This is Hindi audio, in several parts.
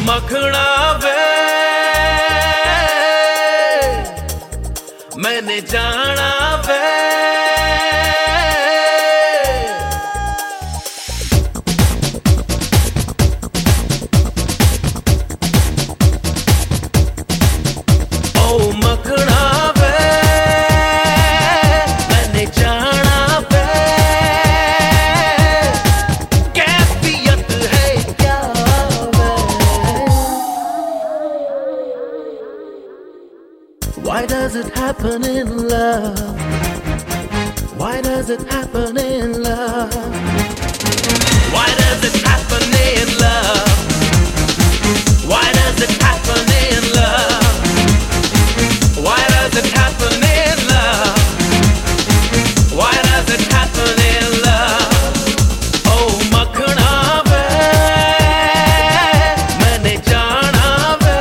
मखना वे मैंने जाना वे ओ मखना वे मैंने जाना वे कैफियत है क्या वे Why does it happen in love? Why does it happen in love? Why does it happen in love? Why does it happen in love? Why does it happen in love? Why does it happen in love? Oh makhna ve maine jana ve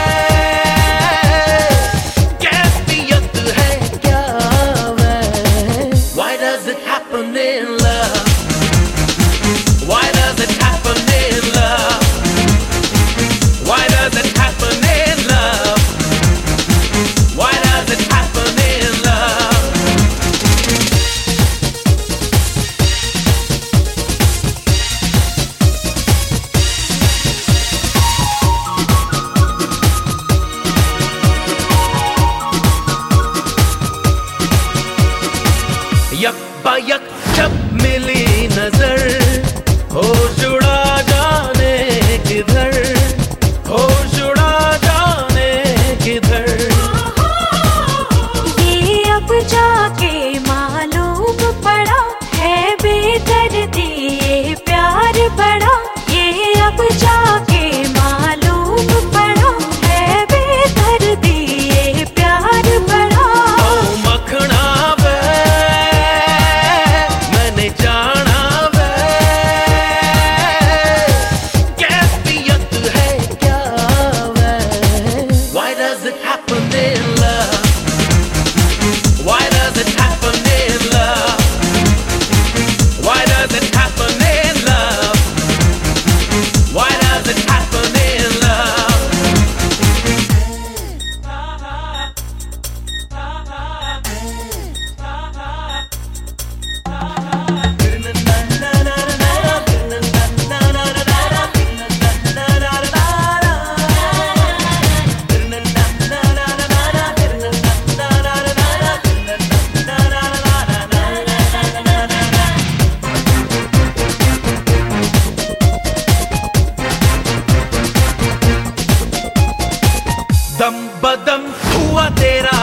kaifiyat hai kya ve Why does it happen in love? Why does it happen in love? Why does it happen in love? Why does it happen in love? यक्बा यक जब मिली नजर होश उड़ा जाने किधर होश उड़ा जाने किधर ये अब जाके मालूम पड़ा है बेदर्दी ये प्यार बड़ा ये अब जाके मालूम पड़ा है बेदर्दी ये प्यार बड़ा ओ मखना वे मैंने जाना वे कैफियत है क्या वे Why does it happen in love? Why does it happen in love? Why does it happen in love? Why does it happen in love? दम बदम हुआ तेरा